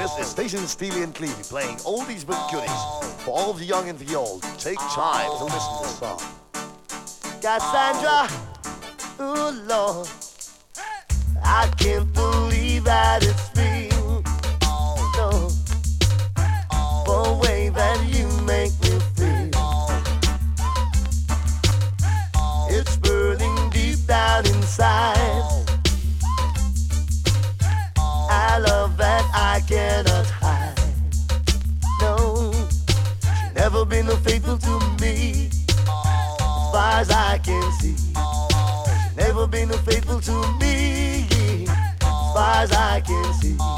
This is Station Steely and Clevie playing oldies but goodies for all of the young and the old. Take time to listen to this song. Cassandra, ooh Lord, I can't believe that it's me. No, the way that you make me feel. It's burning deep down inside. I love that I cannot hide. No, she's never been faithful to me, as far as I can see. She's never been faithful to me, as far as I can see.